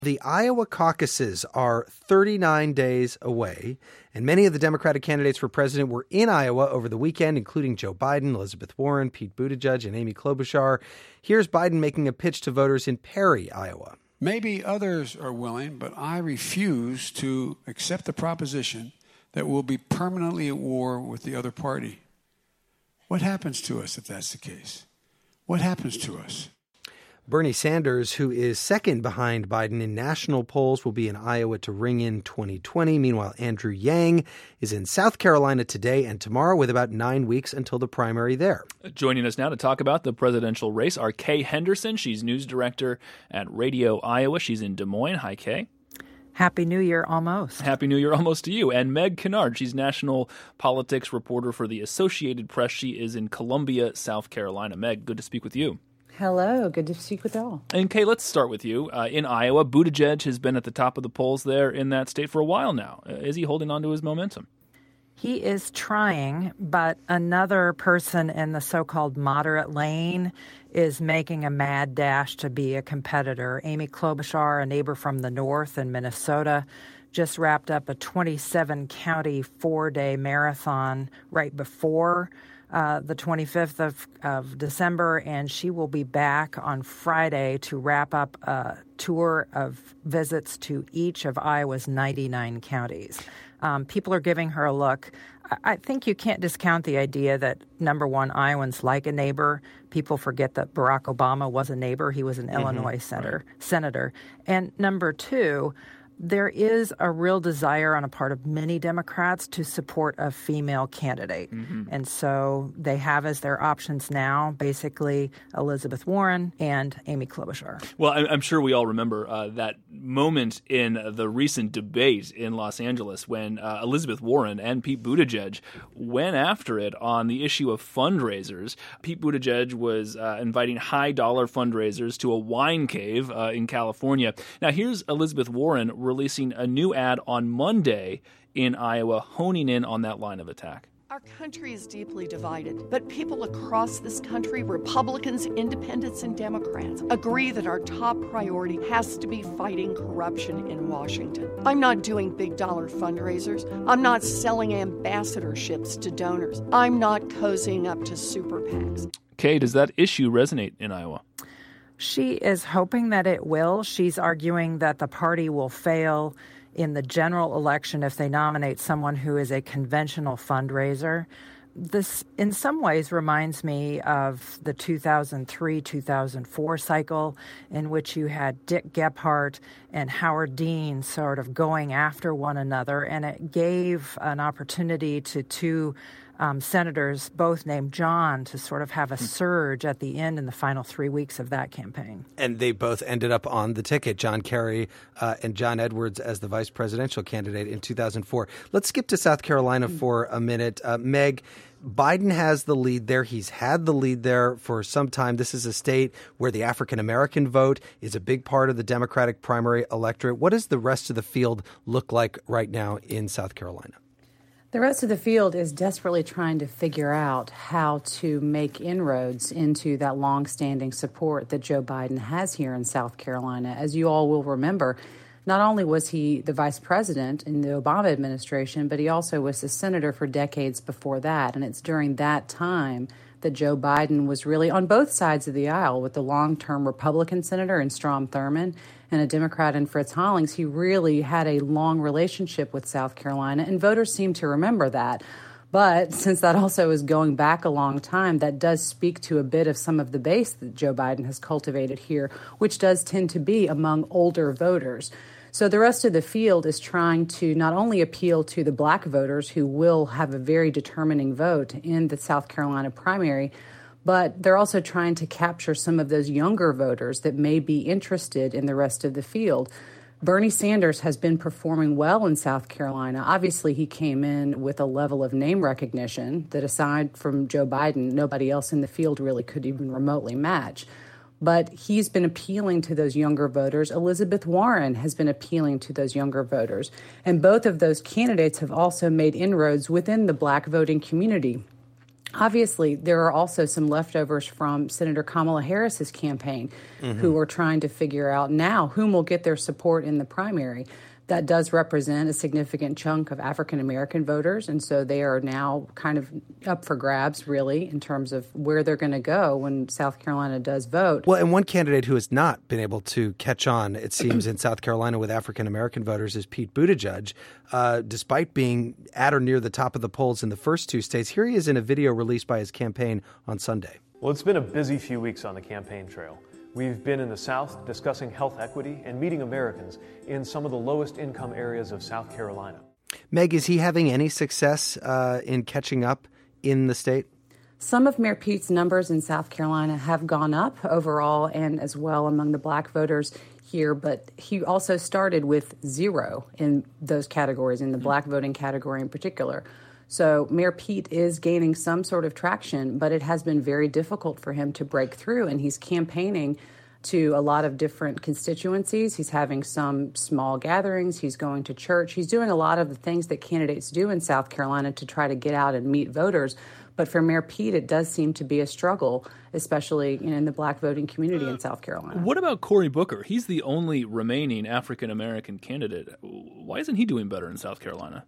The Iowa caucuses are 39 days away, and many of the Democratic candidates for president were in Iowa over the weekend, including Joe Biden, Elizabeth Warren, Pete Buttigieg, and Amy Klobuchar. Here's Biden making a pitch to voters in Perry, Iowa. Maybe others are willing, but I refuse to accept the proposition that we'll be permanently at war with the other party. What happens to us if that's the case? What happens to us? Bernie Sanders, who is second behind Biden in national polls, will be in Iowa to ring in 2020. Meanwhile, Andrew Yang is in South Carolina today and tomorrow with about 9 weeks until the primary there. Joining us now to talk about the presidential race are Kay Henderson. She's news director at Radio Iowa. She's in Des Moines. Hi, Kay. Happy New Year almost. Happy New Year almost to you. And Meg Kennard, she's national politics reporter for the Associated Press. She is in Columbia, South Carolina. Meg, good to speak with you. Hello, good to speak with y'all. And Kay, let's start with you. In Iowa, Buttigieg has been at the top of the polls there in that state for a while now. Is he holding on to his momentum? He is trying, but another person in the so-called moderate lane is making a mad dash to be a competitor. Amy Klobuchar, a neighbor from the north in Minnesota, just wrapped up a 27-county 4-day marathon right before the 25th of December, and she will be back on Friday to wrap up a tour of visits to each of Iowa's 99 counties. People are giving her a look. I think you can't discount the idea that, number one, Iowans like a neighbor. People forget that Barack Obama was a neighbor. He was an Illinois senator. And number two, there is a real desire on a part of many Democrats to support a female candidate. Mm-hmm. And so they have as their options now basically Elizabeth Warren and Amy Klobuchar. Well, I'm sure we all remember that moment in the recent debate in Los Angeles when Elizabeth Warren and Pete Buttigieg went after it on the issue of fundraisers. Pete Buttigieg was inviting high-dollar fundraisers to a wine cave in California. Now, here's Elizabeth Warren releasing a new ad on Monday in Iowa, honing in on that line of attack. Our country is deeply divided, but people across this country, Republicans, independents, and Democrats, agree that our top priority has to be fighting corruption in Washington. I'm not doing big dollar fundraisers. I'm not selling ambassadorships to donors. I'm not cozying up to super PACs. Kay, does that issue resonate in Iowa? She is hoping that it will. She's arguing that the party will fail in the general election if they nominate someone who is a conventional fundraiser. This, in some ways, reminds me of the 2003-2004 cycle in which you had Dick Gephardt and Howard Dean sort of going after one another, and it gave an opportunity to two senators, both named John, to sort of have a surge at the end in the final 3 weeks of that campaign. And they both ended up on the ticket, John Kerry and John Edwards as the vice presidential candidate in 2004. Let's skip to South Carolina for a minute. Meg, Biden has the lead there. He's had the lead there for some time. This is a state where the African-American vote is a big part of the Democratic primary electorate. What does the rest of the field look like right now in South Carolina? The rest of the field is desperately trying to figure out how to make inroads into that longstanding support that Joe Biden has here in South Carolina. As you all will remember, not only was he the vice president in the Obama administration, but he also was a senator for decades before that. And it's during that time that Joe Biden was really on both sides of the aisle with the long-term Republican senator in Strom Thurmond and a Democrat in Fritz Hollings. He really had a long relationship with South Carolina, and voters seem to remember that. But since that also is going back a long time, that does speak to a bit of some of the base that Joe Biden has cultivated here, which does tend to be among older voters. So the rest of the field is trying to not only appeal to the black voters who will have a very determining vote in the South Carolina primary, but they're also trying to capture some of those younger voters that may be interested in the rest of the field. Bernie Sanders has been performing well in South Carolina. Obviously, he came in with a level of name recognition that, aside from Joe Biden, nobody else in the field really could even remotely match. But he's been appealing to those younger voters. Elizabeth Warren has been appealing to those younger voters. And both of those candidates have also made inroads within the black voting community. Obviously, there are also some leftovers from Senator Kamala Harris's campaign who are trying to figure out now whom will get their support in the primary. That does represent a significant chunk of African-American voters, and so they are now kind of up for grabs, really, in terms of where they're going to go when South Carolina does vote. Well, and one candidate who has not been able to catch on, it seems, in South Carolina with African-American voters is Pete Buttigieg. Despite being at or near the top of the polls in the first two states, here he is in a video released by his campaign on Sunday. Well, it's been a busy few weeks on the campaign trail. We've been in the South discussing health equity and meeting Americans in some of the lowest income areas of South Carolina. Meg, is he having any success in catching up in the state? Some of Mayor Pete's numbers in South Carolina have gone up overall and as well among the black voters here, but he also started with 0 in those categories, in the black voting category in particular. So Mayor Pete is gaining some sort of traction, but it has been very difficult for him to break through, and he's campaigning to a lot of different constituencies. He's having some small gatherings. He's going to church. He's doing a lot of the things that candidates do in South Carolina to try to get out and meet voters. But for Mayor Pete, it does seem to be a struggle, especially in the black voting community in South Carolina. What about Cory Booker? He's the only remaining African-American candidate. Why isn't he doing better in South Carolina?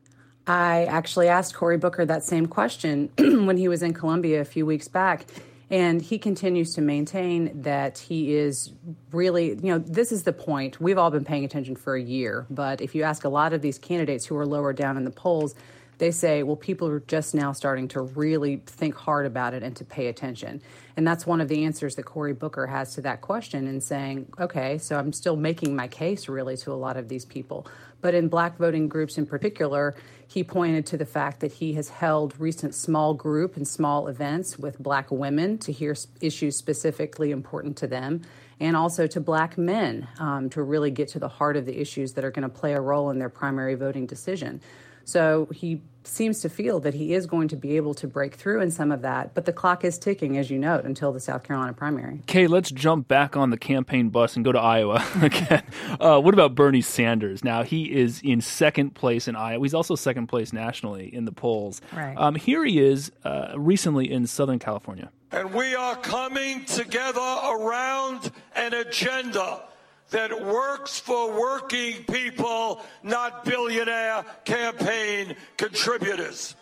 I actually asked Cory Booker that same question when he was in Columbia a few weeks back, and he continues to maintain that he is really, this is the point. We've all been paying attention for a year, but if you ask a lot of these candidates who are lower down in the polls, they say, well, people are just now starting to really think hard about it and to pay attention. And that's one of the answers that Cory Booker has to that question, and saying, okay, so I'm still making my case really to a lot of these people. But in black voting groups in particular, he pointed to the fact that he has held recent small group and small events with black women to hear issues specifically important to them, and also to black men to really get to the heart of the issues that are going to play a role in their primary voting decision. So he seems to feel that he is going to be able to break through in some of that, but the clock is ticking, as you note, until the South Carolina primary. Kay, let's jump back on the campaign bus and go to Iowa again. What about Bernie Sanders? Now, he is in second place in Iowa. He's also second place nationally in the polls. Right. Here he is recently in Southern California. And we are coming together around an agenda that works for working people, not billionaire campaign contributors.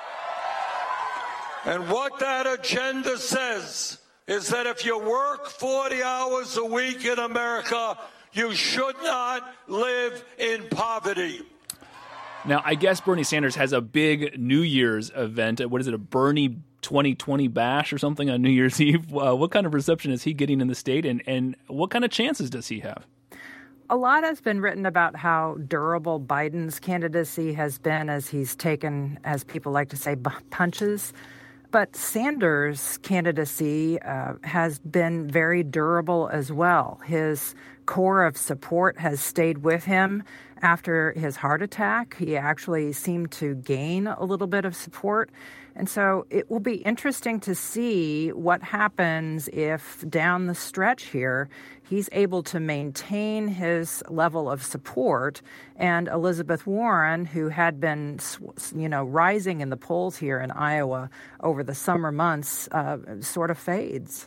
And what that agenda says is that if you work 40 hours a week in America, you should not live in poverty. Now, I guess Bernie Sanders has a big New Year's event. What is it, a Bernie 2020 bash or something on New Year's Eve? What kind of reception is he getting in the state, and what kind of chances does he have? A lot has been written about how durable Biden's candidacy has been as he's taken, as people like to say, punches. But Sanders' candidacy has been very durable as well. His core of support has stayed with him after his heart attack. He actually seemed to gain a little bit of support. And so it will be interesting to see what happens if down the stretch here he's able to maintain his level of support, and Elizabeth Warren, who had been, rising in the polls here in Iowa over the summer months, sort of fades.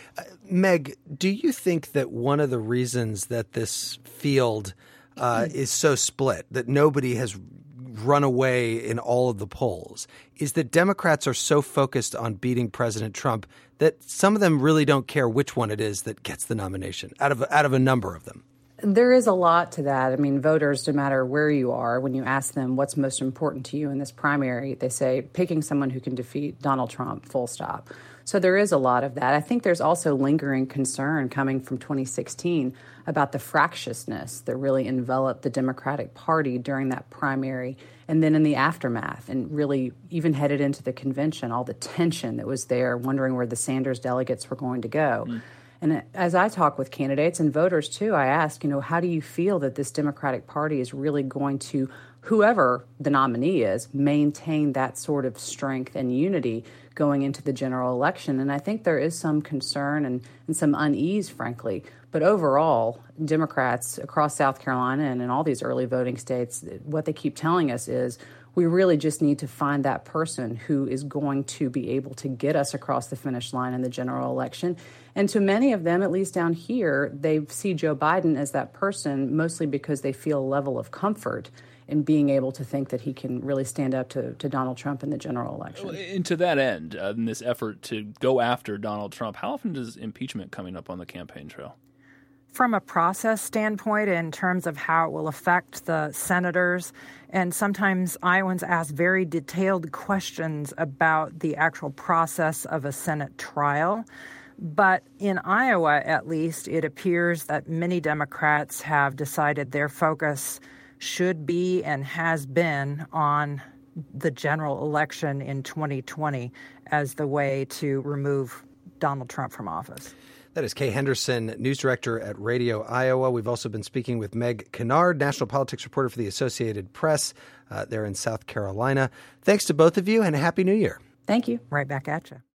Meg, do you think that one of the reasons that this field is so split, that nobody has run away in all of the polls, is that Democrats are so focused on beating President Trump that some of them really don't care which one it is that gets the nomination out of a number of them? There is a lot to that. I mean, voters, no matter where you are, when you ask them what's most important to you in this primary, they say picking someone who can defeat Donald Trump, full stop. So there is a lot of that. I think there's also lingering concern coming from 2016 about the fractiousness that really enveloped the Democratic Party during that primary and then in the aftermath, and really even headed into the convention, all the tension that was there, wondering where the Sanders delegates were going to go. And as I talk with candidates and voters, too, I ask, how do you feel that this Democratic Party is really going to, whoever the nominee is, maintain that sort of strength and unity going into the general election? And I think there is some concern and some unease, frankly. But overall, Democrats across South Carolina and in all these early voting states, what they keep telling us is We really just need to find that person who is going to be able to get us across the finish line in the general election. And to many of them, at least down here, they see Joe Biden as that person mostly because they feel a level of comfort in being able to think that he can really stand up to Donald Trump in the general election. And to that end, in this effort to go after Donald Trump, how often does impeachment coming up on the campaign trail? From a process standpoint, in terms of how it will affect the senators, and sometimes Iowans ask very detailed questions about the actual process of a Senate trial. But in Iowa, at least, it appears that many Democrats have decided their focus should be and has been on the general election in 2020 as the way to remove Donald Trump from office. That is Kay Henderson, news director at Radio Iowa. We've also been speaking with Meg Kinnard, national politics reporter for the Associated Press there in South Carolina. Thanks to both of you, and a Happy New Year. Thank you. Right back at you.